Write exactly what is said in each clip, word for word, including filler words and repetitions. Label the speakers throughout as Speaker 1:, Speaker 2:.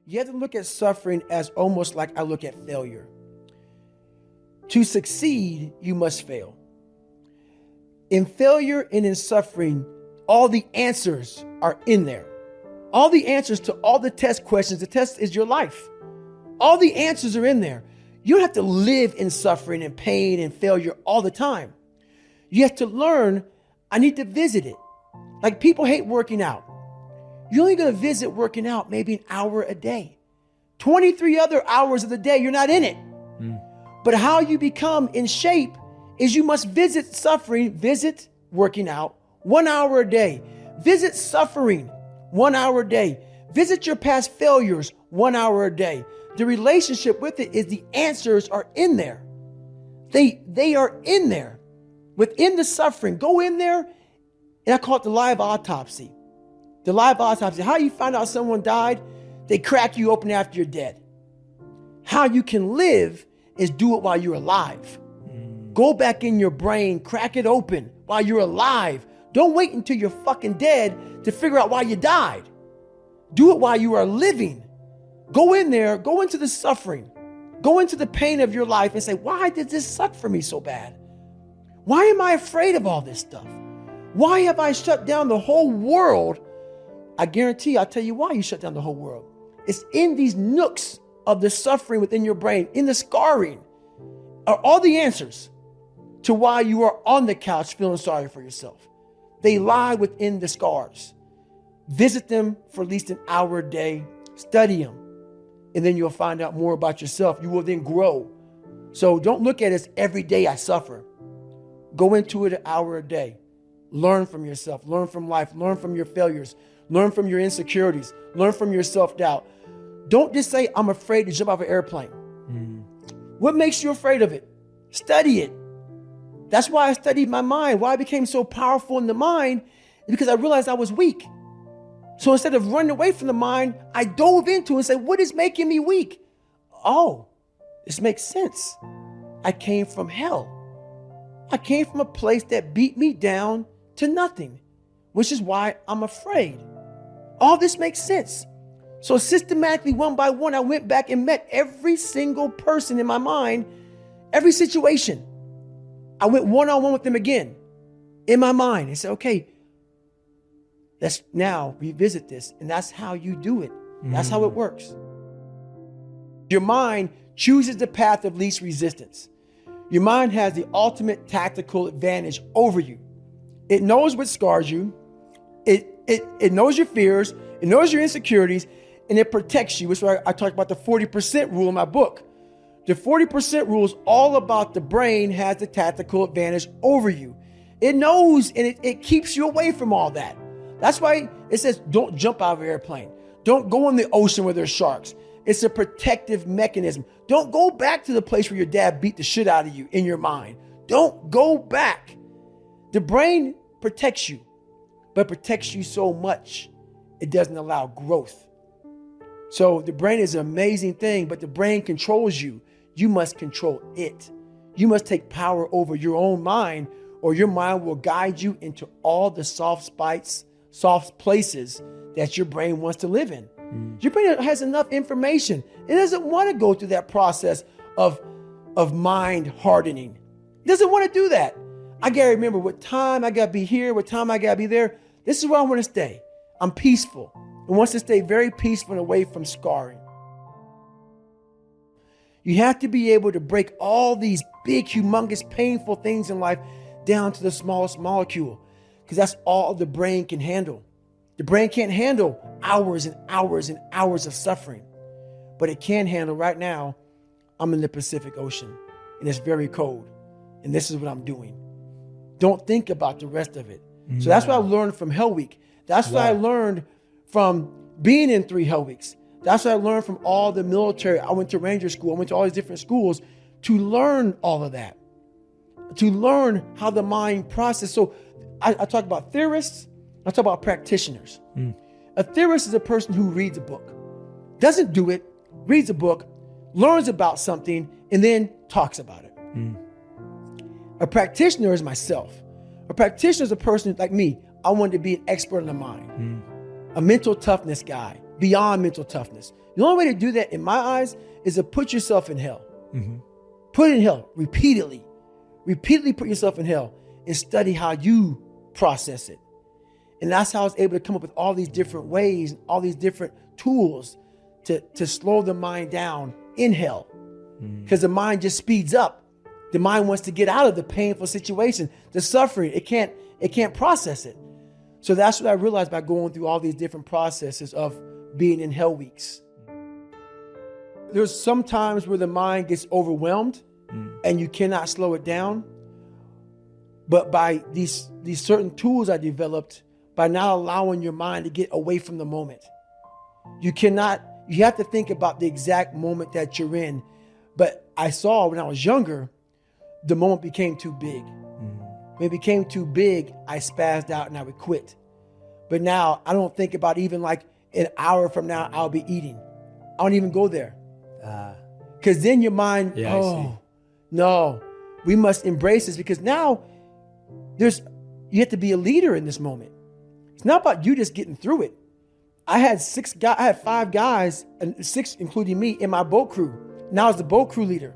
Speaker 1: You have to look at suffering as almost like I look at failure. To succeed, you must fail. In failure and in suffering, all the answers are in there. All the answers to all the test questions. The test is your life. All the answers are in there. You don't have to live in suffering and pain and failure all the time. You have to learn, I need to visit it. Like people hate working out. You're only going to visit working out maybe an hour a day. twenty-three other hours of the day, you're not in it. Mm. But how you become in shape is you must visit suffering, visit working out one hour a day. Visit suffering one hour a day. Visit your past failures one hour a day. The relationship with it is the answers are in there. They, they are in there. Within the suffering, go in there, and I call it the live autopsy. The live autopsy. How you find out someone died? They crack you open after you're dead. How you can live is do it while you're alive. Mm. Go back in your brain, crack it open while you're alive. Don't wait until you're fucking dead to figure out why you died. Do it while you are living. Go in there, go into the suffering, go into the pain of your life and say, why did this suck for me so bad? Why am I afraid of all this stuff? Why have I shut down the whole world? I guarantee I'll tell you why you shut down the whole world. It's in these nooks of the suffering within your brain, in the scarring, are all the answers to why you are on the couch feeling sorry for yourself. They lie within the scars. Visit them for at least an hour a day. Study them. And then you'll find out more about yourself. You will then grow. So don't look at it as every day I suffer. Go into it an hour a day. Learn from yourself. Learn from life. Learn from your failures. Learn from your insecurities. Learn from your self-doubt. Don't just say, I'm afraid to jump off an airplane. Mm. What makes you afraid of it? Study it. That's why I studied my mind. Why I became so powerful in the mind is because I realized I was weak. So instead of running away from the mind, I dove into it and said, what is making me weak? Oh, this makes sense. I came from hell. I came from a place that beat me down to nothing, which is why I'm afraid. All this makes sense. So systematically, one by one, I went back and met every single person in my mind, every situation. I went one-on-one with them again in my mind and said, okay, let's now revisit this. And that's how you do it. That's mm. how it works. Your mind chooses the path of least resistance. Your mind has the ultimate tactical advantage over you. It knows what scars you. It, it, it knows your fears. It knows your insecurities. And it protects you. Which is why I talked about the forty percent rule in my book. The forty percent rule is all about the brain has the tactical advantage over you. It knows and it, it keeps you away from all that. That's why it says don't jump out of an airplane. Don't go in the ocean where there's sharks. It's a protective mechanism. Don't go back to the place where your dad beat the shit out of you in your mind. Don't go back. The brain protects you, but protects you so much, it doesn't allow growth. So the brain is an amazing thing, but the brain controls you. You must control it. You must take power over your own mind, or your mind will guide you into all the soft spots, soft places that your brain wants to live in. Mm. Your brain has enough information. It doesn't want to go through that process of, of mind hardening. It doesn't want to do that. I got to remember what time I got to be here, what time I got to be there. This is where I want to stay. I'm peaceful. And wants to stay very peaceful and away from scarring. You have to be able to break all these big, humongous, painful things in life down to the smallest molecule, because that's all the brain can handle. The brain can't handle hours and hours and hours of suffering, but it can handle right now. I'm in the Pacific Ocean and it's very cold, and this is what I'm doing. Don't think about the rest of it. Mm-hmm. So that's what I learned from Hell Week. That's wow. what I learned from being in three Hell Weeks. That's what I learned from all the military. I went to Ranger School. I went to all these different schools to learn all of that, to learn how the mind processes. So I, I talk about theorists. I talk about practitioners. Mm. A theorist is a person who reads a book, doesn't do it, reads a book, learns about something, and then talks about it. Mm. A practitioner is myself. A practitioner is a person like me. I wanted to be an expert in the mind. Mm. A mental toughness guy, beyond mental toughness. The only way to do that, in my eyes, is to put yourself in hell. Mm-hmm. Put it in hell repeatedly. Repeatedly put yourself in hell and study how you process it. And that's how I was able to come up with all these different ways, all these different tools to, to slow the mind down in hell. Because mm. the mind just speeds up. The mind wants to get out of the painful situation, the suffering. It can't, it can't process it. So that's what I realized by going through all these different processes of being in hell weeks. There's some times where the mind gets overwhelmed mm. and you cannot slow it down. But by these, these certain tools I developed, by not allowing your mind to get away from the moment. You cannot, you have to think about the exact moment that you're in. But I saw when I was younger, the moment became too big. Mm. When it became too big, I spazzed out and I would quit. But now I don't think about even like an hour from now, I'll be eating. I don't even go there. Because uh, then your mind, yeah, oh, no, we must embrace this because now there's, you have to be a leader in this moment. It's not about you just getting through it. I had six guys, I had five guys, and six including me, in my boat crew. Now I was the boat crew leader.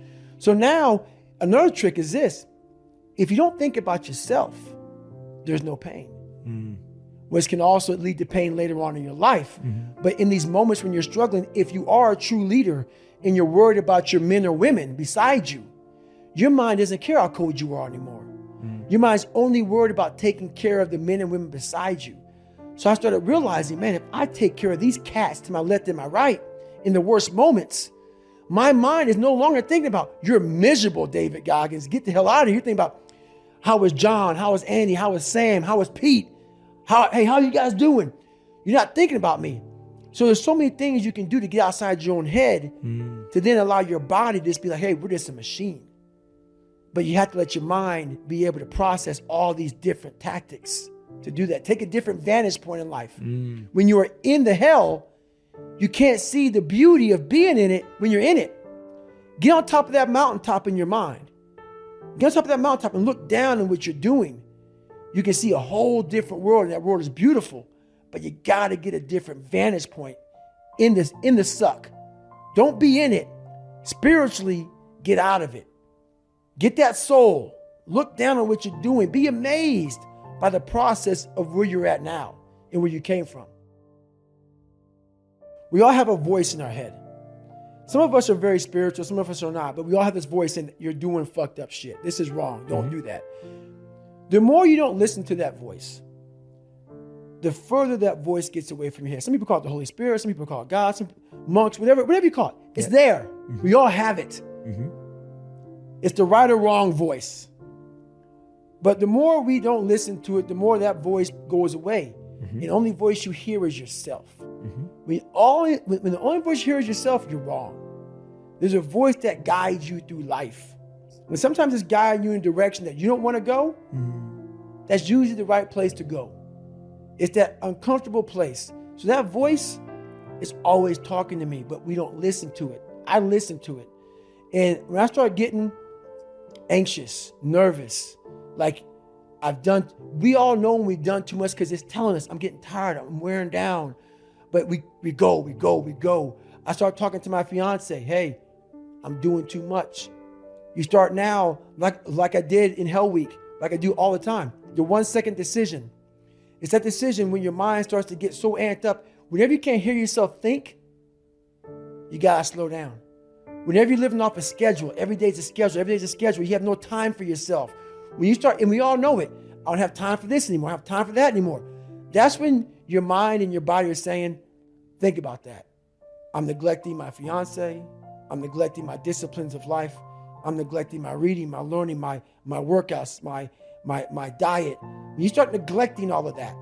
Speaker 1: So now another trick is this: if you don't think about yourself, there's no pain, mm. which can also lead to pain later on in your life. Mm-hmm. But in these moments when you're struggling, if you are a true leader and you're worried about your men or women beside you, your mind doesn't care how cold you are anymore. Your mind's only worried about taking care of the men and women beside you. So I started realizing, man, if I take care of these cats to my left and my right in the worst moments, my mind is no longer thinking about, you're miserable, David Goggins. Get the hell out of here. You're thinking about, how was John? How was Andy? How was Sam? How was Pete? How, hey, how are you guys doing? You're not thinking about me. So there's so many things you can do to get outside your own head mm. to then allow your body to just be like, hey, we're just a machine. But you have to let your mind be able to process all these different tactics to do that. Take a different vantage point in life. Mm. When you are in the hell, you can't see the beauty of being in it when you're in it. Get on top of that mountaintop in your mind. Get on top of that mountaintop and look down on what you're doing. You can see a whole different world, and that world is beautiful. But you got to get a different vantage point in this, in the suck. Don't be in it. Spiritually, get out of it. Get that soul. Look down on what you're doing. Be amazed by the process of where you're at now and where you came from. We all have a voice in our head. Some of us are very spiritual. Some of us are not. But we all have this voice in, you're doing fucked up shit. This is wrong. Don't mm-hmm. do that. The more you don't listen to that voice, the further that voice gets away from your head. Some people call it the Holy Spirit. Some people call it God. Some monks, whatever, whatever you call it. It's yeah. there. Mm-hmm. We all have it. Mm-hmm. It's the right or wrong voice. But the more we don't listen to it, the more that voice goes away. Mm-hmm. And the only voice you hear is yourself. Mm-hmm. When, all, when the only voice you hear is yourself, you're wrong. There's a voice that guides you through life. And sometimes it's guiding you in a direction that you don't want to go. Mm-hmm. That's usually the right place to go. It's that uncomfortable place. So that voice is always talking to me, but we don't listen to it. I listen to it. And when I start getting anxious, nervous, like I've done, we all know when we've done too much because it's telling us, I'm getting tired, I'm wearing down. But we, we go, we go, we go. I start talking to my fiance, hey, I'm doing too much. You start now, like, like I did in Hell Week, like I do all the time, the one second decision. It's that decision when your mind starts to get so amped up, whenever you can't hear yourself think, you gotta slow down. Whenever you're living off a schedule, every day's a schedule, every day's a schedule, you have no time for yourself. When you start, and we all know it, I don't have time for this anymore, I don't have time for that anymore. That's when your mind and your body are saying, think about that. I'm neglecting my fiance, I'm neglecting my disciplines of life, I'm neglecting my reading, my learning, my, my workouts, my, my, my diet. When you start neglecting all of that,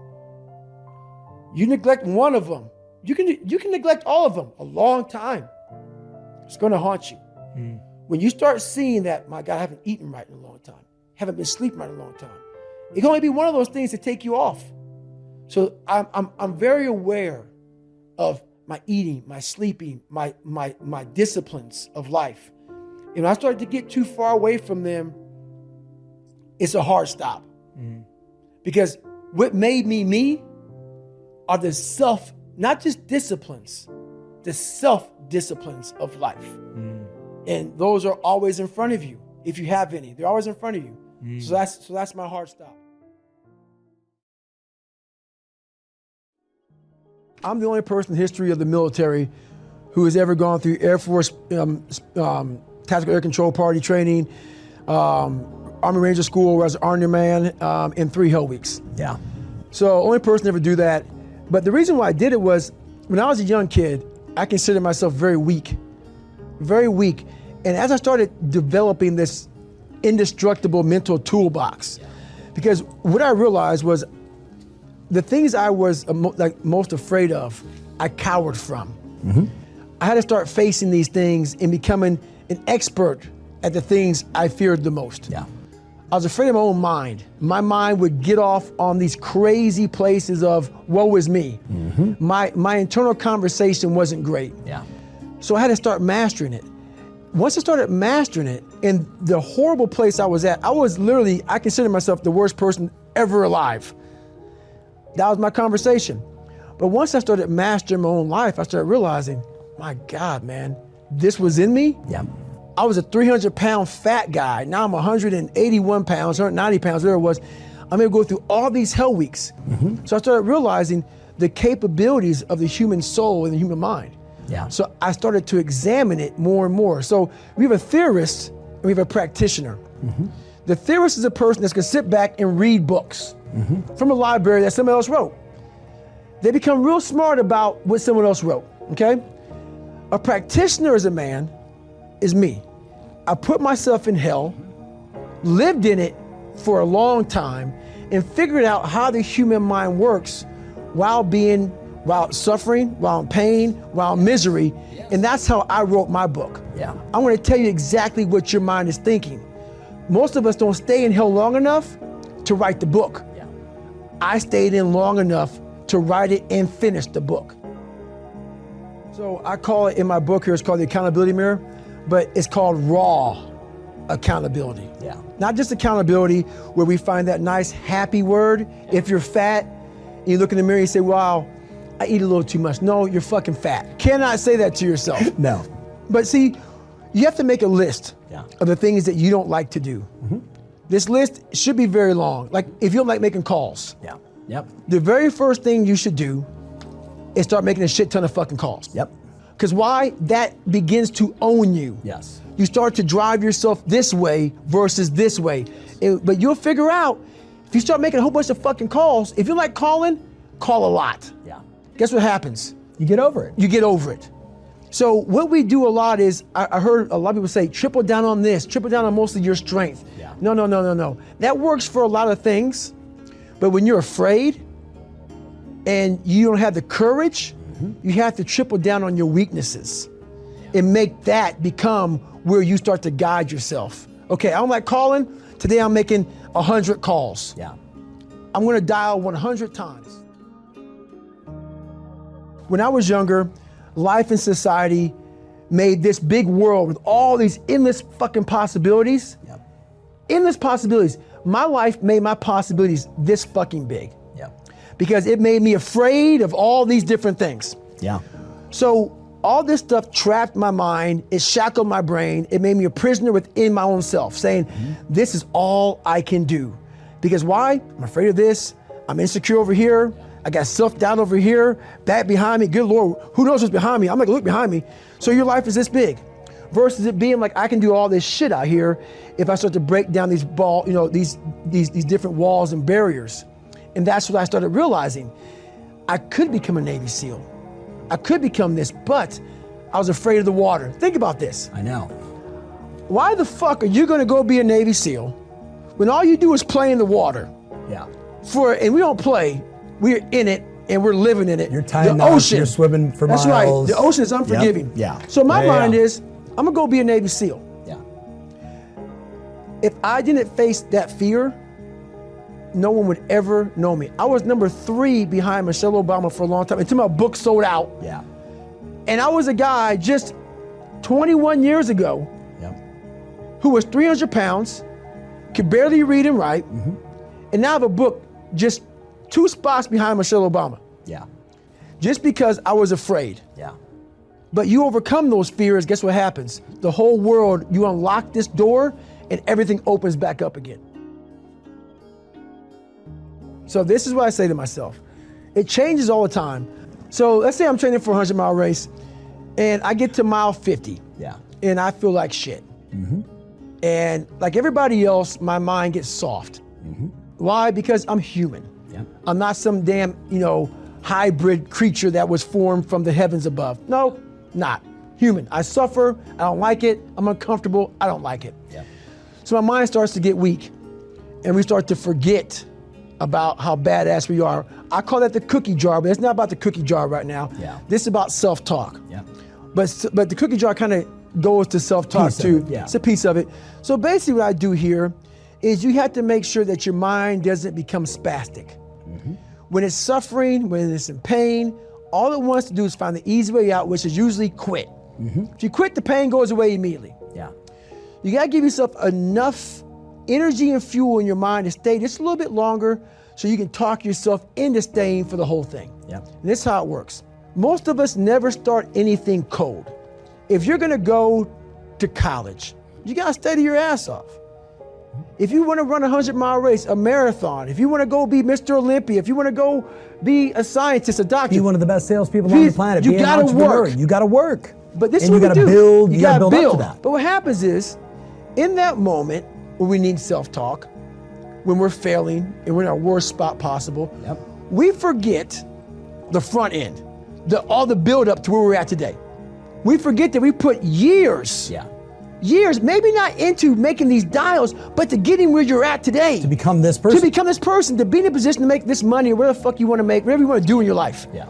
Speaker 1: you neglect one of them, you can, you can neglect all of them a long time. It's going to haunt you. Mm. When you start seeing that, my God, I haven't eaten right in a long time, haven't been sleeping right in a long time, it can only be one of those things to take you off. So I'm, I'm, I'm very aware of my eating, my sleeping, my, my, my disciplines of life. And when I start to get too far away from them, it's a hard stop. Mm. Because what made me me are the self not just disciplines, the self-disciplines of life. Mm. And those are always in front of you. If you have any, they're always in front of you. Mm. So that's so that's my hard stop. I'm the only person in the history of the military who has ever gone through Air Force um, um, Tactical Air Control Party training, um, Army Ranger School where I was an Army man um, in three hell weeks.
Speaker 2: Yeah.
Speaker 1: So only person to ever do that. But the reason why I did it was when I was a young kid, I considered myself very weak, very weak. And as I started developing this indestructible mental toolbox, yeah. because what I realized was the things I was like most afraid of, I cowered from. Mm-hmm. I had to start facing these things and becoming an expert at the things I feared the most.
Speaker 2: Yeah.
Speaker 1: I was afraid of my own mind. My mind would get off on these crazy places of woe is me. Mm-hmm. My my internal conversation wasn't great.
Speaker 2: Yeah.
Speaker 1: So I had to start mastering it. Once I started mastering it, in the horrible place I was at, I was literally, I consider myself the worst person ever alive. That was my conversation. But once I started mastering my own life, I started realizing, my God, man, this was in me.
Speaker 2: Yeah.
Speaker 1: I was a three hundred pound fat guy. Now I'm one hundred eighty-one pounds, one hundred ninety pounds, whatever it was. I'm gonna go through all these hell weeks. Mm-hmm. So I started realizing the capabilities of the human soul and the human mind.
Speaker 2: Yeah.
Speaker 1: So I started to examine it more and more. So we have a theorist and we have a practitioner. Mm-hmm. The theorist is a person that's gonna sit back and read books mm-hmm. from a library that someone else wrote. They become real smart about what someone else wrote, okay? A practitioner is a man, is me. I put myself in hell, lived in it for a long time, and figured out how the human mind works while being, while suffering, while in pain, while in misery. Yes. And that's how I wrote my book.
Speaker 2: Yeah.
Speaker 1: I want to tell you exactly what your mind is thinking. Most of us don't stay in hell long enough to write the book.
Speaker 2: Yeah.
Speaker 1: I stayed in long enough to write it and finish the book. So I call it in my book here, it's called The Accountability Mirror, but it's called raw accountability.
Speaker 2: Yeah.
Speaker 1: Not just accountability where we find that nice happy word. Yeah. If you're fat, and you look in the mirror and you say, wow, I eat a little too much. No, you're fucking fat. Cannot say that to yourself.
Speaker 2: No.
Speaker 1: But see, you have to make a list
Speaker 2: yeah.
Speaker 1: of the things that you don't like to do. Mm-hmm. This list should be very long. Like if you don't like making calls.
Speaker 2: Yeah. Yep.
Speaker 1: The very first thing you should do is start making a shit ton of fucking calls.
Speaker 2: Yep.
Speaker 1: Because why? That begins to own you.
Speaker 2: Yes.
Speaker 1: You start to drive yourself this way versus this way. It, but you'll figure out, if you start making a whole bunch of fucking calls, if you like calling, call a lot.
Speaker 2: Yeah.
Speaker 1: Guess what happens?
Speaker 2: You get over it.
Speaker 1: You get over it. So what we do a lot is, I, I heard a lot of people say, triple down on this, triple down on most of your strength.
Speaker 2: Yeah.
Speaker 1: No, no, no, no, no. That works for a lot of things, but when you're afraid and you don't have the courage, mm-hmm. you have to triple down on your weaknesses yeah. and make that become where you start to guide yourself. Okay, I don't like calling. Today I'm making one hundred calls.
Speaker 2: Yeah.
Speaker 1: I'm gonna dial one hundred times. When I was younger, life and society made this big world with all these endless fucking possibilities.
Speaker 2: Yep.
Speaker 1: Endless possibilities. My life made my possibilities this fucking big.
Speaker 2: Yep.
Speaker 1: Because it made me afraid of all these different things.
Speaker 2: Yeah.
Speaker 1: So all this stuff trapped my mind, it shackled my brain, it made me a prisoner within my own self, saying, mm-hmm. this is all I can do. Because why? I'm afraid of this, I'm insecure over here, I got self-doubt over here, back behind me, good Lord, who knows what's behind me? I'm not gonna look behind me. So your life is this big. Versus it being like, I can do all this shit out here if I start to break down these ball, you know, these, these, these different walls and barriers. And that's what I started realizing. I could become a Navy SEAL. I could become this, but I was afraid of the water. Think about this.
Speaker 2: I know.
Speaker 1: Why the fuck are you gonna go be a Navy SEAL when all you do is play in the water?
Speaker 2: Yeah.
Speaker 1: For, and we don't play, we're in it and we're living in it.
Speaker 2: You're tying
Speaker 1: the
Speaker 2: knots,
Speaker 1: ocean.
Speaker 2: You're swimming for
Speaker 1: That's
Speaker 2: miles.
Speaker 1: That's right, the ocean is unforgiving.
Speaker 2: Yep. Yeah.
Speaker 1: So my
Speaker 2: yeah,
Speaker 1: mind
Speaker 2: yeah.
Speaker 1: is, I'm gonna go be a Navy SEAL.
Speaker 2: Yeah.
Speaker 1: If I didn't face that fear, no one would ever know me. I was number three behind Michelle Obama for a long time until my book sold out.
Speaker 2: Yeah.
Speaker 1: And I was a guy just twenty-one years ago
Speaker 2: yep.
Speaker 1: who was three hundred pounds, could barely read and write, mm-hmm. and now I have a book just two spots behind Michelle Obama.
Speaker 2: Yeah.
Speaker 1: just because I was afraid.
Speaker 2: Yeah.
Speaker 1: But you overcome those fears, guess what happens? The whole world, you unlock this door and everything opens back up again. So this is what I say to myself. It changes all the time. So let's say I'm training for a hundred mile race and I get to mile fifty.
Speaker 2: Yeah.
Speaker 1: And I feel like shit. Mm-hmm. And like everybody else, my mind gets soft. Mm-hmm. Why? Because I'm human.
Speaker 2: Yeah.
Speaker 1: I'm not some damn, you know, hybrid creature that was formed from the heavens above. No, not. Human. I suffer, I don't like it, I'm uncomfortable, I don't like it.
Speaker 2: Yeah.
Speaker 1: So my mind starts to get weak and we start to forget about how badass we are. I call that the cookie jar, but it's not about the cookie jar right now.
Speaker 2: Yeah.
Speaker 1: This is about self-talk.
Speaker 2: Yeah.
Speaker 1: But but the cookie jar kind of goes to self-talk too.
Speaker 2: It, yeah.
Speaker 1: It's a piece of it. So basically what I do here is you have to make sure that your mind doesn't become spastic. Mm-hmm. When it's suffering, when it's in pain, all it wants to do is find the easy way out, which is usually quit. Mm-hmm. If you quit, the pain goes away immediately.
Speaker 2: Yeah. You
Speaker 1: gotta give yourself enough energy and fuel in your mind to stay just a little bit longer so you can talk yourself into staying for the whole thing.
Speaker 2: Yeah.
Speaker 1: And this is how it works. Most of us never start anything cold. If you're gonna go to college, you gotta study your ass off. If you wanna run a hundred mile race, a marathon, if you wanna go be Mister Olympia, if you wanna go be a scientist, a doctor.
Speaker 2: Be one of the best salespeople on the planet.
Speaker 1: You
Speaker 2: be
Speaker 1: gotta
Speaker 2: an entrepreneur.
Speaker 1: work.
Speaker 2: You gotta work.
Speaker 1: But this
Speaker 2: and
Speaker 1: is
Speaker 2: you
Speaker 1: what
Speaker 2: gotta
Speaker 1: we do.
Speaker 2: build,
Speaker 1: you,
Speaker 2: you
Speaker 1: gotta,
Speaker 2: gotta build,
Speaker 1: build
Speaker 2: up to that.
Speaker 1: But what happens is, in that moment, when we need self-talk, when we're failing and we're in our worst spot possible,
Speaker 2: yep.
Speaker 1: we forget the front end, the, all the build up to where we're at today. We forget that we put years,
Speaker 2: yeah.
Speaker 1: years, maybe not into making these dials, but to getting where you're at today.
Speaker 2: To become this person.
Speaker 1: To become this person, to be in a position to make this money or whatever the fuck you want to make, whatever you want to do in your life.
Speaker 2: Yeah.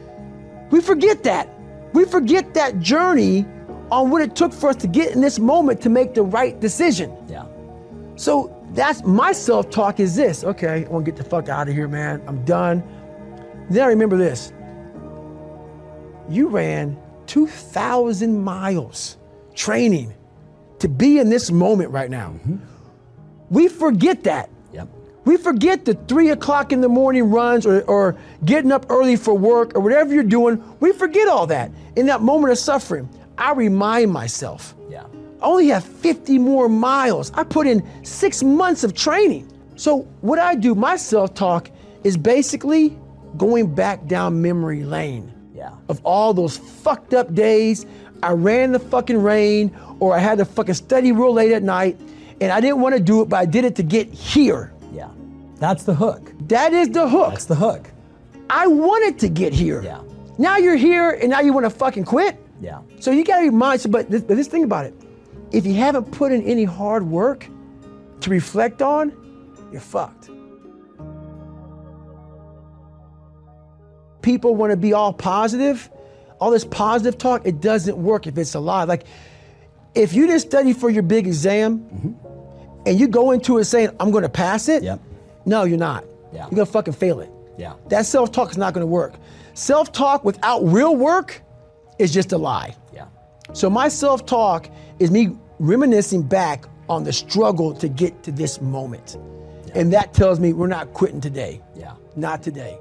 Speaker 1: We forget that. We forget that journey on what it took for us to get in this moment to make the right decision.
Speaker 2: Yeah.
Speaker 1: So that's my self-talk is this. Okay, I want to get the fuck out of here, man. I'm done. Then I remember this. You ran two thousand miles training to be in this moment right now. Mm-hmm. We forget that.
Speaker 2: Yep.
Speaker 1: We forget the three o'clock in the morning runs or, or getting up early for work or whatever you're doing. We forget all that. In that moment of suffering, I remind myself.
Speaker 2: Yeah.
Speaker 1: I only have fifty more miles. I put in six months of training. So what I do, my self-talk is basically going back down memory lane.
Speaker 2: Yeah.
Speaker 1: Of all those fucked up days. I ran in the fucking rain or I had to fucking study real late at night and I didn't want to do it, but I did it to get here.
Speaker 2: Yeah. That's the hook.
Speaker 1: That is the hook.
Speaker 2: That's the hook.
Speaker 1: I wanted to get here.
Speaker 2: Yeah.
Speaker 1: Now you're here and now you want to fucking quit?
Speaker 2: Yeah.
Speaker 1: So you gotta remind, but this, but this thing about it, if you haven't put in any hard work to reflect on, you're fucked. People want to be all positive, all this positive talk, it doesn't work if it's a lie. Like, if you didn't study for your big exam mm-hmm. and you go into it saying, I'm gonna pass it,
Speaker 2: yep.
Speaker 1: no, you're not.
Speaker 2: Yeah.
Speaker 1: You're gonna fucking fail it.
Speaker 2: Yeah.
Speaker 1: That self-talk is not gonna work. Self-talk without real work is just a lie.
Speaker 2: Yeah.
Speaker 1: So my self-talk is me reminiscing back on the struggle to get to this moment. Yeah. And that tells me we're not quitting today.
Speaker 2: Yeah.
Speaker 1: Not today.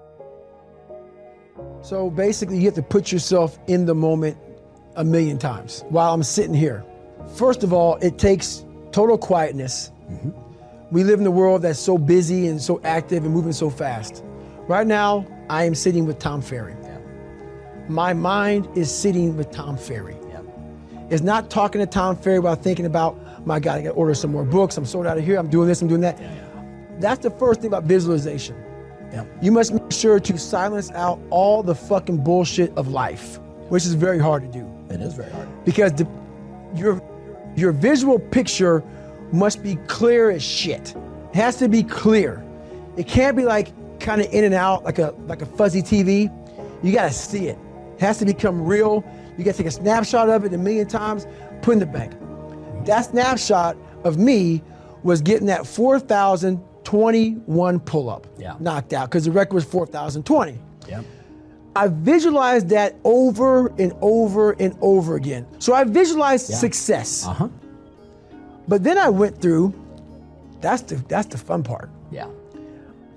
Speaker 1: So basically you have to put yourself in the moment a million times while I'm sitting here. First of all, it takes total quietness. Mm-hmm. We live in a world that's so busy and so active and moving so fast. Right now, I am sitting with Tom Ferry.
Speaker 2: Yeah.
Speaker 1: My mind is sitting with Tom Ferry.
Speaker 2: Yeah.
Speaker 1: It's not talking to Tom Ferry while thinking about, my God, I gotta order some more books, I'm sold out of here, I'm doing this, I'm doing that.
Speaker 2: Yeah, yeah.
Speaker 1: That's the first thing about visualization.
Speaker 2: Yeah.
Speaker 1: You must make sure to silence out all the fucking bullshit of life, which is very hard to do.
Speaker 2: It is very hard.
Speaker 1: Because the, your, your visual picture must be clear as shit. It has to be clear. It can't be like kind of in and out like a like a fuzzy T V. You gotta see it. It has to become real. You gotta take a snapshot of it a million times, put in the bank. That snapshot of me was getting that four thousand twenty-one pull-up
Speaker 2: yeah.
Speaker 1: knocked out because the record was four thousand twenty.
Speaker 2: Yeah.
Speaker 1: I visualized that over and over and over again. So I visualized
Speaker 2: yeah.
Speaker 1: success.
Speaker 2: Uh-huh.
Speaker 1: But then I went through, that's the that's the fun part.
Speaker 2: Yeah.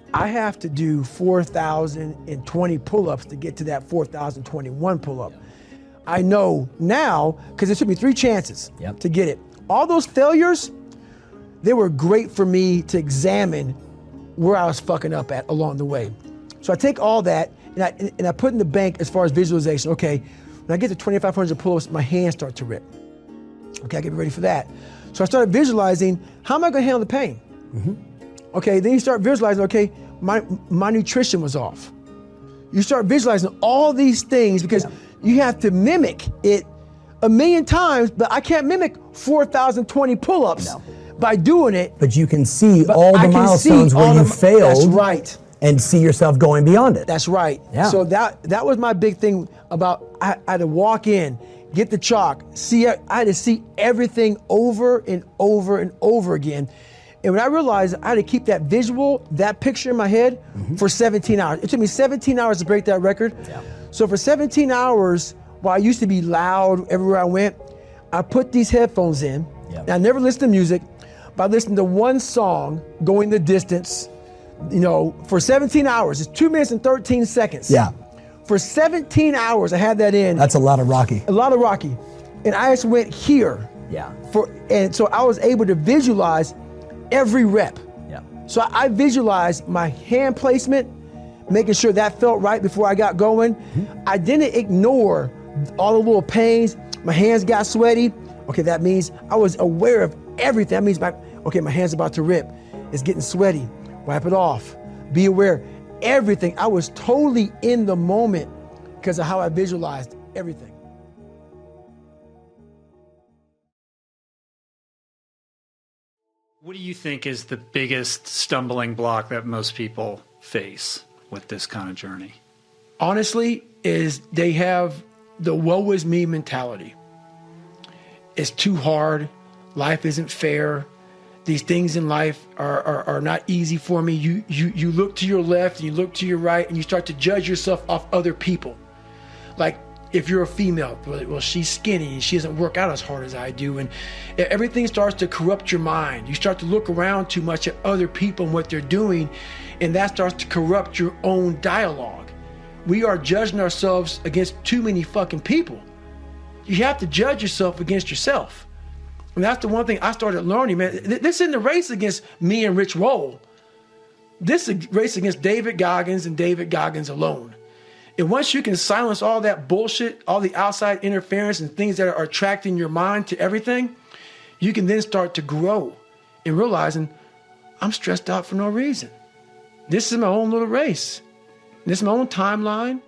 Speaker 1: I have to do four thousand twenty pull-ups to get to that four thousand twenty-one pull-up. Yep. I know now, because it took me three chances yep. to get it. All those failures, they were great for me to examine where I was fucking up at along the way. So I take all that and I, and I put in the bank as far as visualization. Okay, when I get to twenty-five hundred pull-ups, my hands start to rip. Okay, I get ready for that. So I started visualizing, how am I gonna handle the pain? Mm-hmm. Okay, then you start visualizing, okay, my my nutrition was off. You start visualizing all these things because yeah. you have to mimic it a million times, but I can't mimic four thousand twenty pull-ups no. by doing it.
Speaker 2: But you can see all the milestones where you failed.
Speaker 1: That's right.
Speaker 2: And see yourself going beyond it.
Speaker 1: That's right.
Speaker 2: Yeah.
Speaker 1: So that that was my big thing about, I, I had to walk in, get the chalk, see, I had to see everything over and over and over again. And when I realized I had to keep that visual, that picture in my head mm-hmm. for seventeen hours. It took me seventeen hours to break that record. Yeah. So for seventeen hours, while I used to be loud everywhere I went, I put these headphones in. Yeah. And I never listened to music, but I listened to one song, Going the Distance, you know, for seventeen hours. It's two minutes and thirteen seconds.
Speaker 2: Yeah.
Speaker 1: For seventeen hours, I had that in.
Speaker 2: That's a lot of Rocky.
Speaker 1: A lot of Rocky. And I just went here.
Speaker 2: Yeah.
Speaker 1: For and so I was able to visualize every rep.
Speaker 2: Yeah.
Speaker 1: So I, I visualized my hand placement, making sure that felt right before I got going. Mm-hmm. I didn't ignore all the little pains. My hands got sweaty. Okay, that means I was aware of everything. That means my, okay, my hand's about to rip. It's getting sweaty. Wipe it off. Be aware. Everything. I was totally in the moment because of how I visualized everything.
Speaker 3: What do you think is the biggest stumbling block that most people face with this kind of journey?
Speaker 1: Honestly, is they have the woe is me mentality. It's too hard. Life isn't fair. These things in life are, are, are not easy for me. You, you, you look to your left and you look to your right and you start to judge yourself off other people. Like, if you're a female, well, she's skinny and she doesn't work out as hard as I do. And everything starts to corrupt your mind. You start to look around too much at other people and what they're doing, and that starts to corrupt your own dialogue. We are judging ourselves against too many fucking people. You have to judge yourself against yourself. And that's the one thing I started learning, man. This isn't a race against me and Rich Roll. This is a race against David Goggins and David Goggins alone. And once you can silence all that bullshit, all the outside interference and things that are attracting your mind to everything, you can then start to grow in realizing I'm stressed out for no reason. This is my own little race. This is my own timeline.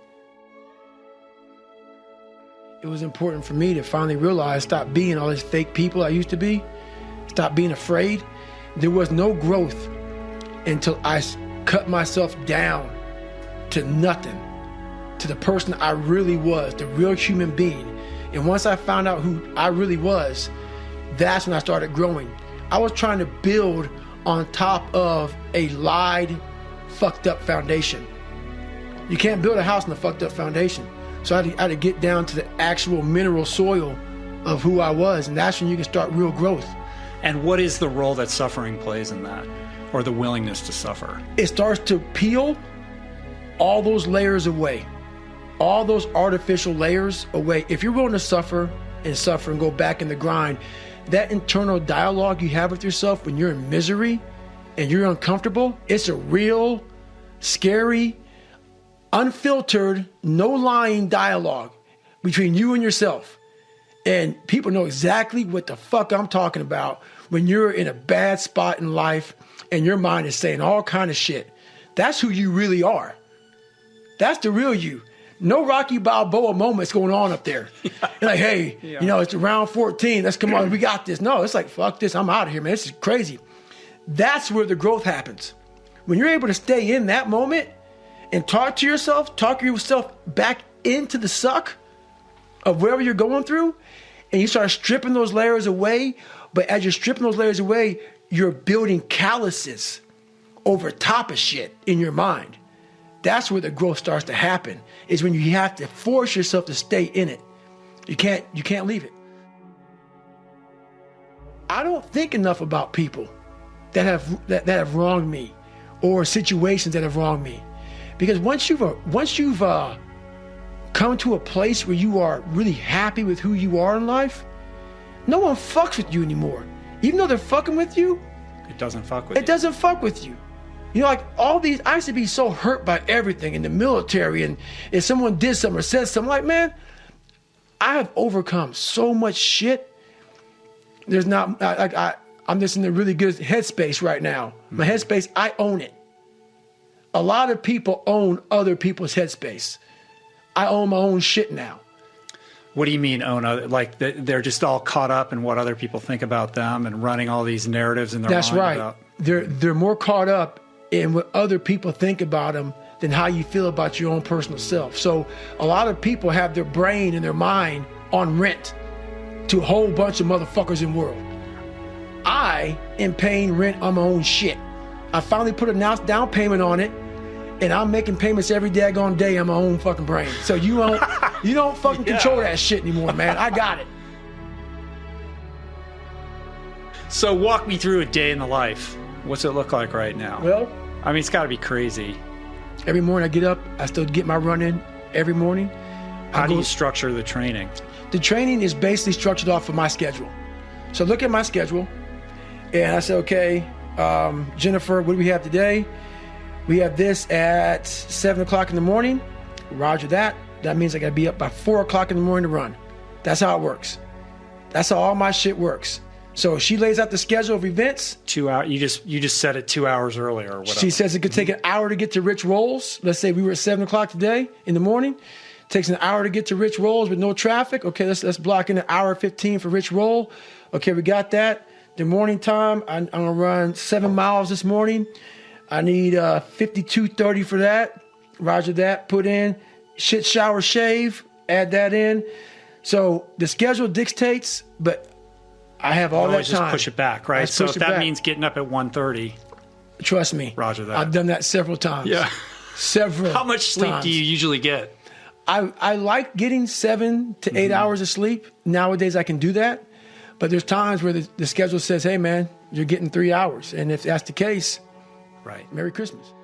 Speaker 1: It was important for me to finally realize, stop being all these fake people I used to be, stop being afraid. There was no growth until I cut myself down to nothing, to the person I really was, the real human being. And once I found out who I really was, that's when I started growing. I was trying to build on top of a lied, fucked up foundation. You can't build a house on a fucked up foundation. So I had, to, I had to get down to the actual mineral soil of who I was, and that's when you can start real growth.
Speaker 3: And what is the role that suffering plays in that, or the willingness to suffer?
Speaker 1: It starts to peel all those layers away. All those artificial layers away. If you're willing to suffer and suffer and go back in the grind, that internal dialogue you have with yourself when you're in misery and you're uncomfortable, it's a real, scary, unfiltered, no lying dialogue between you and yourself. And people know exactly what the fuck I'm talking about when you're in a bad spot in life and your mind is saying all kind of shit. That's who you really are. That's the real you. No Rocky Balboa moments going on up there. Yeah. You're like, hey, yeah. you know, it's round fourteen. Let's come on. We got this. No, it's like, fuck this. I'm out of here, man. This is crazy. That's where the growth happens. When you're able to stay in that moment and talk to yourself, talk yourself back into the suck of wherever you're going through, and you start stripping those layers away. But as you're stripping those layers away, you're building calluses over top of shit in your mind. That's where the growth starts to happen, is when you have to force yourself to stay in it. You can't, you can't leave it. I don't think enough about people that have, that, that have wronged me or situations that have wronged me. Because once you've uh, once you've uh, come to a place where you are really happy with who you are in life, no one fucks with you anymore. Even though they're fucking with you,
Speaker 3: it doesn't fuck with
Speaker 1: it
Speaker 3: you. It
Speaker 1: doesn't fuck with you. You know, like all these, I used to be so hurt by everything in the military, and if someone did something or said something, like, man, I have overcome so much shit. There's not, like, I, I'm just in a really good headspace right now. My headspace, I own it. A lot of people own other people's headspace. I own my own shit now.
Speaker 3: What do you mean own other? Like they're just all caught up in what other people think about them and running all these narratives in their
Speaker 1: That's
Speaker 3: mind
Speaker 1: right.
Speaker 3: about...
Speaker 1: They're they're more caught up in what other people think about them than how you feel about your own personal self. So a lot of people have their brain and their mind on rent to a whole bunch of motherfuckers in the world. I am paying rent on my own shit. I finally put a down payment on it, and I'm making payments every daggone day on my own fucking brain. So you don't you don't fucking yeah. control that shit anymore, man. I got it.
Speaker 3: So walk me through a day in the life. What's it look like right now?
Speaker 1: Well,
Speaker 3: I mean, it's got to be crazy.
Speaker 1: Every morning I get up, I still get my run in every morning.
Speaker 3: How do you structure the training?
Speaker 1: The training is basically structured off of my schedule. So look at my schedule, and I say, okay, um, Jennifer, what do we have today? We have this at seven o'clock in the morning. Roger that. That means I got to be up by four o'clock in the morning to run. That's how it works. That's how all my shit works. So she lays out the schedule of events.
Speaker 3: Two hours. You just you just set it two hours earlier or whatever.
Speaker 1: She says it could take an hour to get to Rich Rolls. Let's say we were at seven o'clock today in the morning. It takes an hour to get to Rich Rolls with no traffic. Okay, let's let's block in an hour fifteen for Rich Roll. Okay, we got that. The morning time, I'm, I'm gonna run seven miles this morning. I need uh, fifty-two thirty for that. Roger that. Put in shit, shower, shave. Add that in. So the schedule dictates, but I have all that time.
Speaker 3: Just push it back, right? So if that back. means getting up at one thirty.
Speaker 1: Trust me.
Speaker 3: Roger that.
Speaker 1: I've done that several times.
Speaker 3: Yeah.
Speaker 1: Several
Speaker 3: How much sleep
Speaker 1: times.
Speaker 3: do you usually get?
Speaker 1: I, I like getting seven to eight mm-hmm. hours of sleep. Nowadays I can do that. But there's times where the, the schedule says, hey, man, you're getting three hours. And if that's the case,
Speaker 3: right.
Speaker 1: Merry Christmas.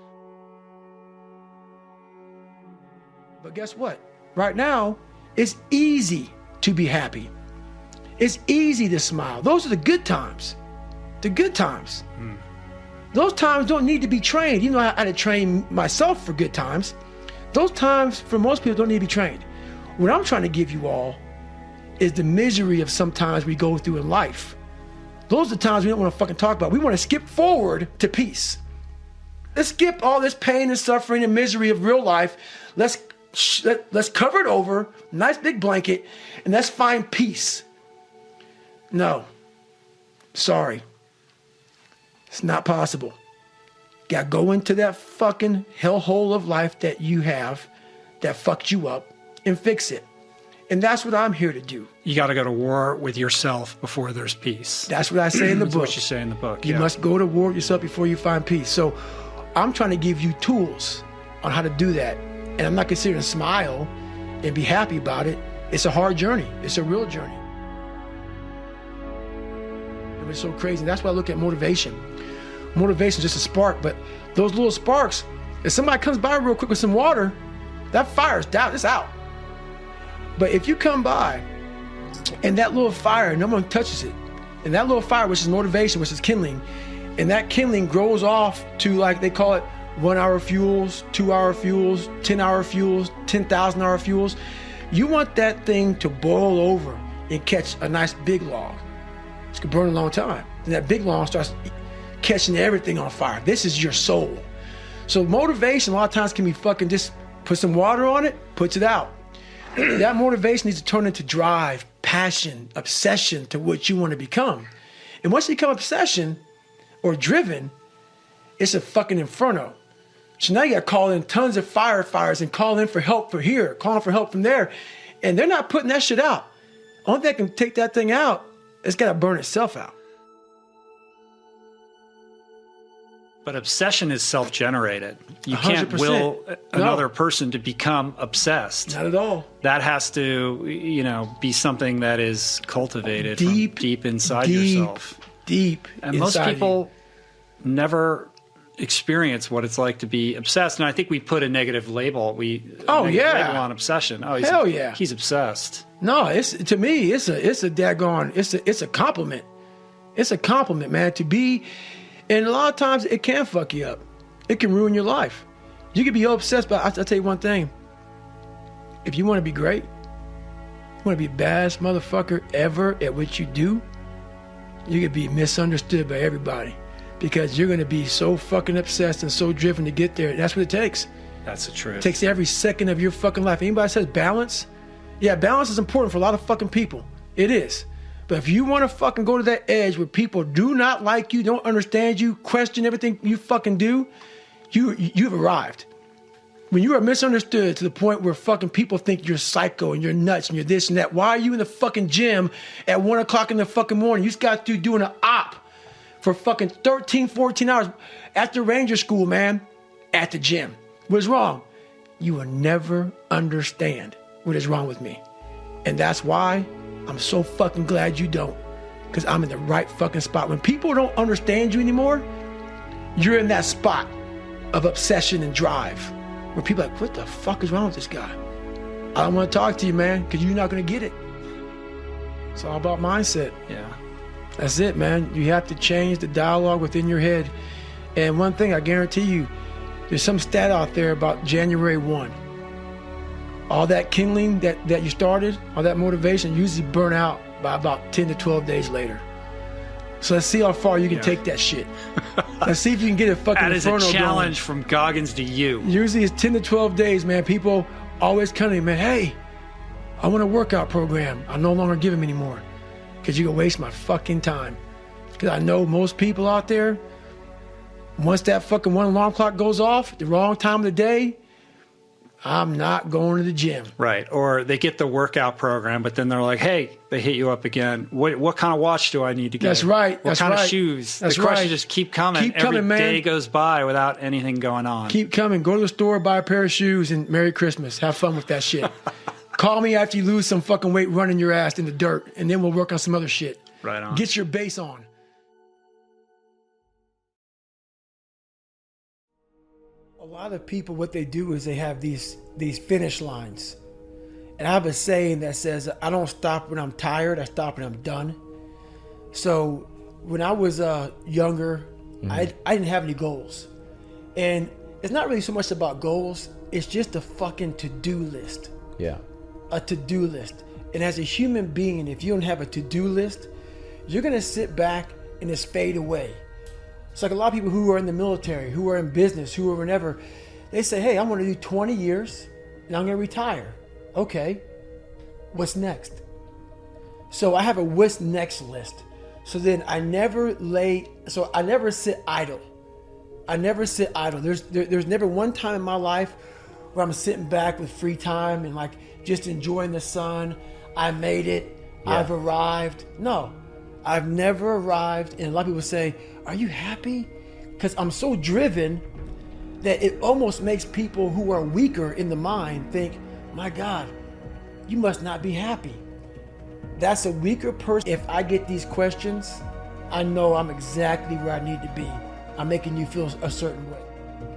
Speaker 1: But guess what? Right now, it's easy to be happy. It's easy to smile. Those are the good times. The good times. Mm. Those times don't need to be trained. You know, I had to train myself for good times. Those times, for most people, don't need to be trained. What I'm trying to give you all is the misery of sometimes we go through in life. Those are the times we don't want to fucking talk about. We want to skip forward to peace. Let's skip all this pain and suffering and misery of real life. Let's let, let's cover it over, nice big blanket, and let's find peace. No. Sorry. It's not possible. Got to go into that fucking hellhole of life that you have that fucked you up and fix it. And that's what I'm here to do.
Speaker 3: You got to go to war with yourself before there's peace.
Speaker 1: That's what I say in the
Speaker 3: That's
Speaker 1: book.
Speaker 3: That's what you say in the book.
Speaker 1: You
Speaker 3: yeah.
Speaker 1: must go to war with yourself before you find peace. So I'm trying to give you tools on how to do that. And I'm not considering smile and be happy about it. It's a hard journey. It's a real journey. It was so crazy. That's why I look at motivation. Motivation is just a spark, but those little sparks, if somebody comes by real quick with some water, that fire's down, it's out. But if you come by and that little fire, no one touches it, and that little fire, which is motivation, which is kindling, and that kindling grows off to, like they call it, one hour fuels, two hour fuels, ten hour fuels, ten thousand hour fuels. You want that thing to boil over and catch a nice big log. It's gonna burn a long time. And that big log starts catching everything on fire. This is your soul. So motivation a lot of times can be fucking just put some water on it, puts it out. That motivation needs to turn into drive, passion, obsession to what you want to become. And once you become obsession or driven, it's a fucking inferno. So now you got to call in tons of firefighters and call in for help for here, calling for help from there. And they're not putting that shit out. Only thing that can take that thing out, it's got to burn itself out.
Speaker 3: But obsession is self-generated. You
Speaker 1: one hundred percent.
Speaker 3: Can't will another no. person to become obsessed.
Speaker 1: Not at all.
Speaker 3: That has to, you know, be something that is cultivated deep, from deep inside
Speaker 1: deep,
Speaker 3: yourself.
Speaker 1: Deep
Speaker 3: And
Speaker 1: inside
Speaker 3: most people
Speaker 1: you.
Speaker 3: never experience what it's like to be obsessed. And I think we put a negative label. We
Speaker 1: oh
Speaker 3: yeah
Speaker 1: label
Speaker 3: on obsession. Oh he's,
Speaker 1: hell yeah,
Speaker 3: he's obsessed.
Speaker 1: No, it's to me it's a it's a daggone it's a it's a compliment. It's a compliment, man. To be, and a lot of times it can fuck you up. It can ruin your life. You can be obsessed, but I'll tell you one thing. If you want to be great, you want to be the baddest motherfucker ever at what you do, you could be misunderstood by everybody because you're going to be so fucking obsessed and so driven to get there. That's what it takes.
Speaker 3: That's the truth.
Speaker 1: It takes every second of your fucking life. Anybody says balance? Yeah, balance is important for a lot of fucking people. It is. But if you want to fucking go to that edge where people do not like you, don't understand you, question everything you fucking do, you, you've arrived. When you are misunderstood to the point where fucking people think you're psycho and you're nuts and you're this and that, why are you in the fucking gym at one o'clock in the fucking morning? You just got to doing an op for fucking thirteen, fourteen hours after Ranger School, man, at the gym. What's wrong? You will never understand what is wrong with me. And that's why I'm so fucking glad you don't. Because I'm in the right fucking spot. When people don't understand you anymore, you're in that spot of obsession and drive. Where people are like, what the fuck is wrong with this guy? I don't want to talk to you, man, because you're not going to get it. It's all about mindset.
Speaker 3: Yeah.
Speaker 1: That's it, man. You have to change the dialogue within your head. And one thing I guarantee you, there's some stat out there about January first. All that kindling that, that you started, all that motivation usually burn out by about ten to twelve days later. So let's see how far you can yeah. take that shit. Let's see if you can get a fucking
Speaker 3: That is a
Speaker 1: inferno
Speaker 3: challenge
Speaker 1: going.
Speaker 3: from Goggins to you.
Speaker 1: Usually it's ten to twelve days, man. People always come to me, man, hey, I want a workout program. I no longer give them anymore because you're going to waste my fucking time. Because I know most people out there, once that fucking one alarm clock goes off, the wrong time of the day, I'm not going to the gym.
Speaker 3: Right. Or they get the workout program, but then they're like, hey, they hit you up again. What what kind of watch do I need to get?
Speaker 1: That's right.
Speaker 3: What
Speaker 1: That's
Speaker 3: kind
Speaker 1: right.
Speaker 3: of shoes?
Speaker 1: That's
Speaker 3: the questions
Speaker 1: right.
Speaker 3: just keep coming.
Speaker 1: Keep
Speaker 3: Every
Speaker 1: coming, man.
Speaker 3: day goes by without anything going on.
Speaker 1: Keep coming. Go to the store, buy a pair of shoes, and Merry Christmas. Have fun with that shit. Call me after you lose some fucking weight running your ass in the dirt, and then we'll work on some other shit.
Speaker 3: Right on.
Speaker 1: Get your base on. A lot of people, what they do is they have these these finish lines. And I have a saying that says, I don't stop when I'm tired, I stop when I'm done. So when I was uh, younger, mm-hmm. I, I didn't have any goals. And it's not really so much about goals, it's just a fucking to-do list.
Speaker 4: Yeah.
Speaker 1: A to-do list. And as a human being, if you don't have a to-do list, you're going to sit back and just fade away. It's like a lot of people who are in the military, who are in business, who are whatever, they say, hey, I'm going to do twenty years and I'm going to retire. Okay, what's next? So I have a what's next list. So then I never lay, so I never sit idle. I never sit idle. There's there, there's never one time in my life where I'm sitting back with free time and like just enjoying the sun. I made it. Yeah. I've arrived. No, I've never arrived. And a lot of people say, are you happy? Because I'm so driven that it almost makes people who are weaker in the mind think, my God, you must not be happy. That's a weaker person. If I get these questions, I know I'm exactly where I need to be. I'm making you feel a certain way.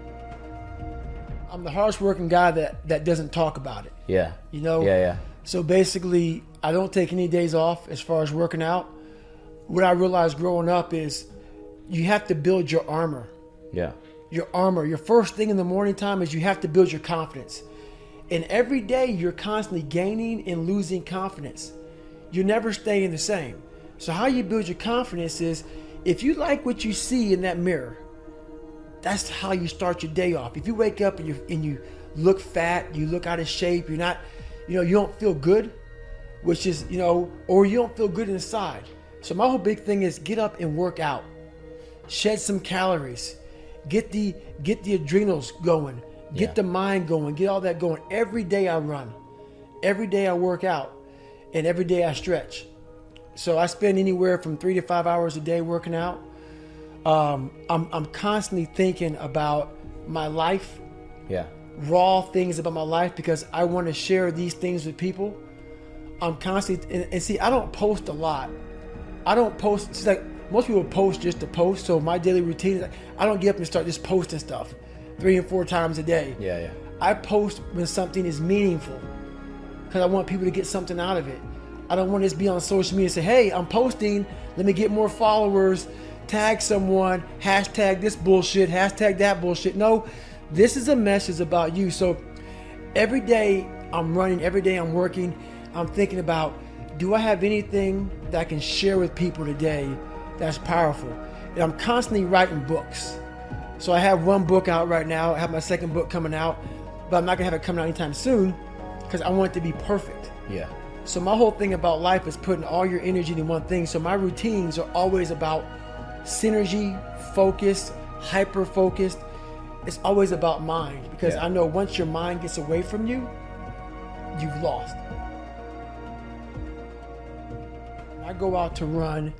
Speaker 1: I'm the hardest working guy that, that doesn't talk about it.
Speaker 4: Yeah.
Speaker 1: You know?
Speaker 4: Yeah, yeah.
Speaker 1: So basically, I don't take any days off as far as working out. What I realized growing up is you have to build your armor.
Speaker 4: Yeah.
Speaker 1: Your armor. Your first thing in the morning time is you have to build your confidence. And every day you're constantly gaining and losing confidence. You're never staying the same. So how you build your confidence is if you like what you see in that mirror, that's how you start your day off. If you wake up and you and you look fat, you look out of shape, you're not, you know, you don't feel good, which is, you know, or you don't feel good inside. So my whole big thing is get up and work out. Shed some calories. Get the get the adrenals going. Get yeah. the mind going. Get all that going. Every day I run. Every day I work out. And every day I stretch. So I spend anywhere from three to five hours a day working out. Um, I'm I'm constantly thinking about my life.
Speaker 4: Yeah.
Speaker 1: Raw things about my life because I want to share these things with people. I'm constantly and, and see I don't post a lot. I don't post. It's like most people post just to post. So my daily routine is like, I don't get up and start just posting stuff three and four times a day.
Speaker 4: Yeah, yeah.
Speaker 1: I post when something is meaningful because I want people to get something out of it. I don't want to just be on social media and say, hey, I'm posting, let me get more followers, tag someone, hashtag this bullshit, hashtag that bullshit. No, this is a message about you. So every day I'm running, every day I'm working, I'm thinking about, do I have anything that I can share with people today that's powerful? And I'm constantly writing books. So I have one book out right now. I have my second book coming out, but I'm not gonna have it coming out anytime soon because I want it to be perfect.
Speaker 4: Yeah.
Speaker 1: So my whole thing about life is putting all your energy into one thing. So my routines are always about synergy, focus, hyper focused. It's always about mind because
Speaker 4: Yeah.
Speaker 1: I know once your mind gets away from you, you've lost. When I go out to run,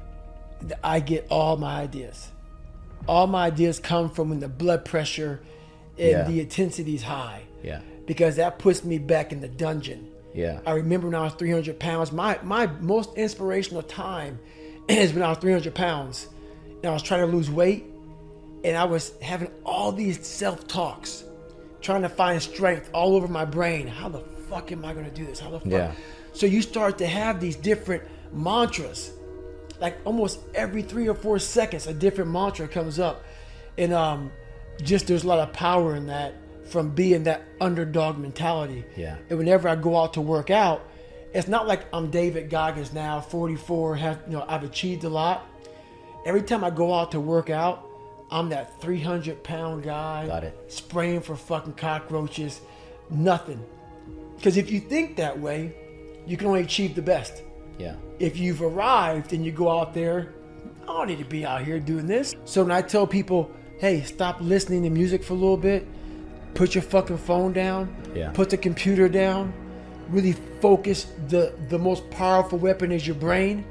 Speaker 1: I get all my ideas. All my ideas come from when the blood pressure and
Speaker 4: Yeah.
Speaker 1: the intensity is high.
Speaker 4: Yeah.
Speaker 1: Because that puts me back in the dungeon.
Speaker 4: Yeah.
Speaker 1: I remember when I was three hundred pounds, my, my most inspirational time is when I was three hundred pounds and I was trying to lose weight and I was having all these self-talks, trying to find strength all over my brain. How the fuck am I going to do this? How the fuck?
Speaker 4: Yeah.
Speaker 1: So you start to have these different mantras, like almost every three or four seconds, a different mantra comes up. And um, just there's a lot of power in that from being that underdog mentality.
Speaker 4: Yeah.
Speaker 1: And whenever I go out to work out, it's not like I'm David Goggins now, forty-four, have, you know, I've achieved a lot. Every time I go out to work out, I'm that three hundred pound guy.
Speaker 4: Got it.
Speaker 1: Spraying for fucking cockroaches. Nothing. Because if you think that way, you can only achieve the best.
Speaker 4: Yeah.
Speaker 1: If you've arrived and you go out there, I don't need to be out here doing this. So when I tell people, hey, stop listening to music for a little bit, put your fucking phone down,
Speaker 4: Yeah.
Speaker 1: put the computer down, really focus. The the most powerful weapon is your brain.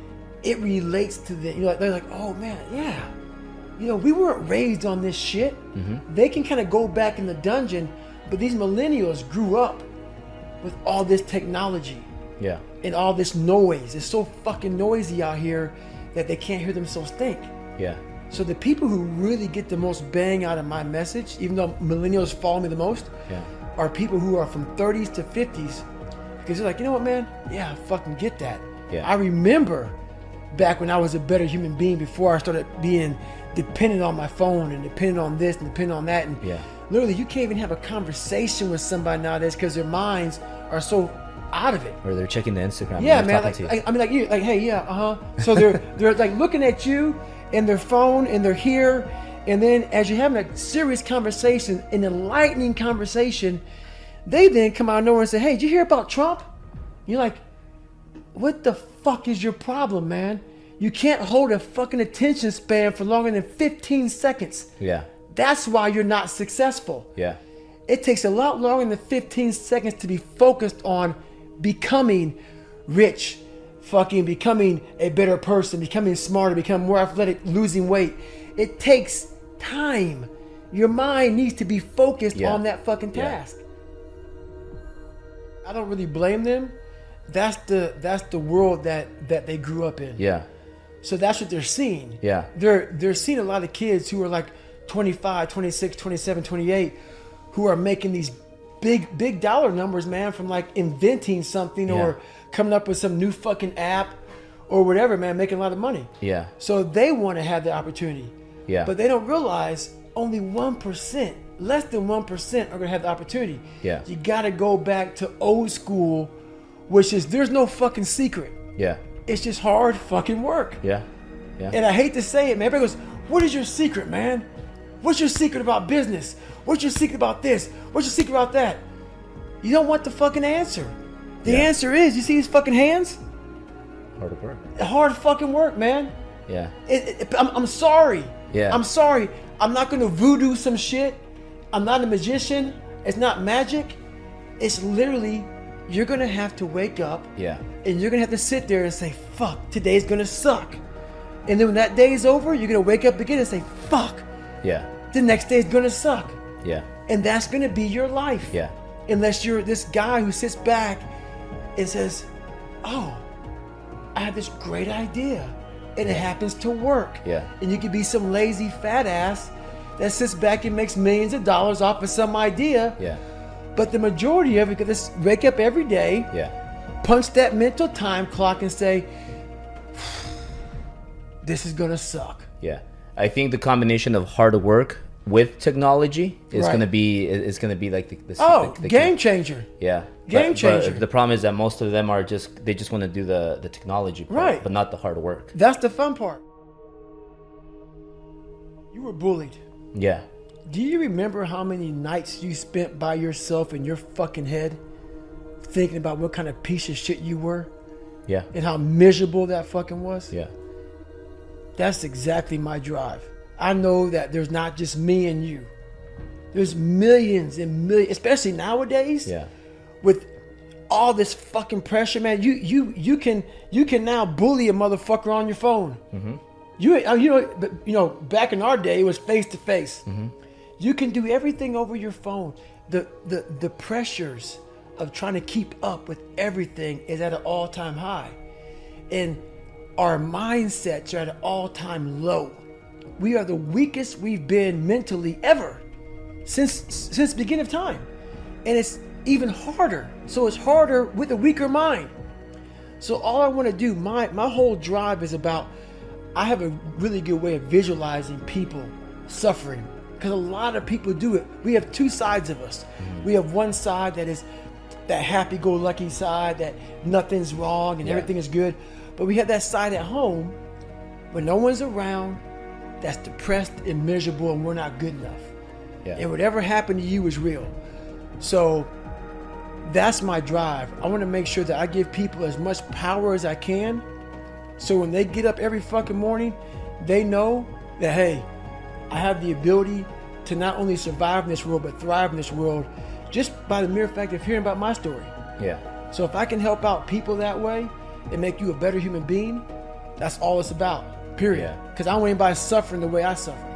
Speaker 1: It relates to the, you know, they're like, oh man, yeah. You know, we weren't raised on this shit.
Speaker 4: Mm-hmm.
Speaker 1: They can kind of go back in the dungeon, but these millennials grew up with all this technology
Speaker 4: Yeah.
Speaker 1: and all this noise. It's so fucking noisy out here that they can't hear themselves think.
Speaker 4: Yeah.
Speaker 1: So the people who really get the most bang out of my message, even though millennials follow me the most,
Speaker 4: Yeah.
Speaker 1: are people who are from thirties to fifties. Because they're like, you know what, man? Yeah, I fucking get that.
Speaker 4: Yeah.
Speaker 1: I remember back when I was a better human being before I started being dependent on my phone and dependent on this and dependent on that. And
Speaker 4: Yeah.
Speaker 1: literally, you can't even have a conversation with somebody nowadays because their minds are so out of it.
Speaker 4: Or they're checking the Instagram.
Speaker 1: Yeah,
Speaker 4: and they're
Speaker 1: man.
Speaker 4: talking
Speaker 1: Like,
Speaker 4: to you.
Speaker 1: I, I mean, like you, like, hey, yeah, uh huh. So they're they're like looking at you and their phone, and they're here, and then as you're having a serious conversation, an enlightening conversation, they then come out of nowhere and say, "Hey, did you hear about Trump?" You're like, "What the fuck is your problem, man? You can't hold a fucking attention span for longer than fifteen seconds.
Speaker 4: Yeah.
Speaker 1: That's why you're not successful."
Speaker 4: Yeah.
Speaker 1: It takes a lot longer than fifteen seconds to be focused on becoming rich, fucking becoming a better person, becoming smarter, becoming more athletic, losing weight. It takes time. Your mind needs to be focused
Speaker 4: Yeah.
Speaker 1: on that fucking
Speaker 4: Yeah.
Speaker 1: task. I don't really blame them. That's the that's the world that that they grew up in.
Speaker 4: Yeah.
Speaker 1: So that's what they're seeing.
Speaker 4: Yeah.
Speaker 1: They're they're seeing a lot of kids who are like twenty-five, twenty-six, twenty-seven, twenty-eight who are making these big big dollar numbers, man, from like inventing something
Speaker 4: Yeah.
Speaker 1: or coming up with some new fucking app or whatever, man, making a lot of money.
Speaker 4: Yeah.
Speaker 1: So they want to have the opportunity.
Speaker 4: Yeah.
Speaker 1: But they don't realize only one percent, less than one percent are going to have the opportunity.
Speaker 4: Yeah.
Speaker 1: You got to go back to old school, which is there's no fucking secret.
Speaker 4: Yeah.
Speaker 1: It's just hard fucking work.
Speaker 4: Yeah. Yeah.
Speaker 1: And I hate to say it, man. Everybody goes, what is your secret, man? What's your secret about business? What's your secret about this? What's your secret about that? You don't want the fucking answer. The
Speaker 4: Yeah.
Speaker 1: answer is, you see these fucking hands?
Speaker 4: Hard work.
Speaker 1: Hard fucking work, man.
Speaker 4: Yeah.
Speaker 1: It, it, I'm, I'm sorry.
Speaker 4: Yeah.
Speaker 1: I'm sorry. I'm not going to voodoo some shit. I'm not a magician. It's not magic. It's literally, you're going to have to wake up
Speaker 4: Yeah.
Speaker 1: and you're going to have to sit there and say, fuck, today's going to suck. And then when that day is over, you're going to wake up again and say, fuck,
Speaker 4: Yeah.
Speaker 1: the next day is going to suck.
Speaker 4: Yeah.
Speaker 1: And that's going to be your life.
Speaker 4: Yeah.
Speaker 1: Unless you're this guy who sits back and says, oh, I have this great idea. and it happens to work.
Speaker 4: Yeah.
Speaker 1: And you could be some lazy fat ass that sits back and makes millions of dollars off of some idea.
Speaker 4: Yeah.
Speaker 1: But the majority of it, because wake up every day,
Speaker 4: Yeah.
Speaker 1: punch that mental time clock and say, this is gonna suck.
Speaker 4: Yeah. I think the combination of hard work with technology is
Speaker 1: Right.
Speaker 4: gonna be is gonna be like the, the
Speaker 1: Oh,
Speaker 4: the, the
Speaker 1: game
Speaker 4: key.
Speaker 1: changer.
Speaker 4: Yeah.
Speaker 1: Game
Speaker 4: But-
Speaker 1: changer.
Speaker 4: But the problem is that most of them are just they just want to do the the technology part,
Speaker 1: Right.
Speaker 4: but not the hard work.
Speaker 1: That's the fun part. You were bullied.
Speaker 4: Yeah.
Speaker 1: Do you remember how many nights you spent by yourself in your fucking head thinking about what kind of piece of shit you were
Speaker 4: Yeah.
Speaker 1: and how miserable that fucking was?
Speaker 4: Yeah.
Speaker 1: That's exactly my drive. I know that there's not just me and you. There's millions and millions, especially nowadays.
Speaker 4: Yeah.
Speaker 1: With all this fucking pressure, man. You you you can you can now bully a motherfucker on your phone. Mm-hmm. You you know but, you know back in our day it was face to face. You can do everything over your phone. The the the pressures of trying to keep up with everything is at an all time high, and our mindsets are at an all time low. We are the weakest we've been mentally ever since since the beginning of time, and it's even harder. So it's harder with a weaker mind. So all I want to do, my my whole drive is about, I have a really good way of visualizing people suffering, because a lot of people do it. We have two sides of us. Mm-hmm. We have one side that is that happy-go-lucky side, that nothing's wrong and
Speaker 4: Yeah.
Speaker 1: everything is good. But we have that side at home when no one's around that's depressed and miserable and we're not good enough.
Speaker 4: Yeah.
Speaker 1: And whatever happened to you is real. So that's my drive. I want to make sure that I give people as much power as I can, so when they get up every fucking morning, they know that, hey, I have the ability to not only survive in this world, but thrive in this world just by the mere fact of hearing about my story.
Speaker 4: Yeah.
Speaker 1: So if I can help out people that way and make you a better human being, that's all it's about, period.
Speaker 4: Yeah.
Speaker 1: Because I don't want anybody suffering the way I suffer.